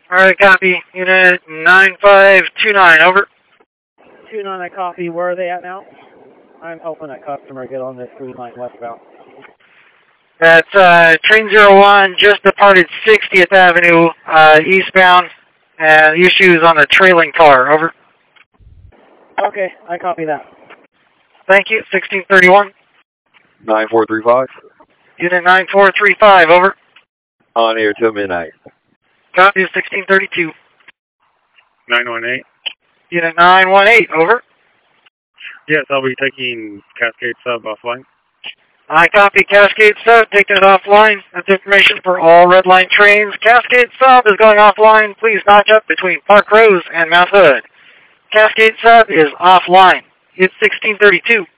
Alright, copy. Unit 9529, over. 29, I copy. Where are they at now? I'm helping a customer get on this green line westbound. That's train 01 just departed 60th Avenue eastbound. And issues on the trailing car, over. Okay, I copy that. Thank you, 1631. 9435. Unit 9435, over. On air till midnight. Copy, 1632. 918. Unit 918, over. Yes, I'll be taking Cascade Sub offline. I copy Cascade Sub, take that offline. That's information for all Red Line trains. Cascade Sub is going offline. Please notch up between Park Rose and Mount Hood. Cascade Sub is offline. It's 1632.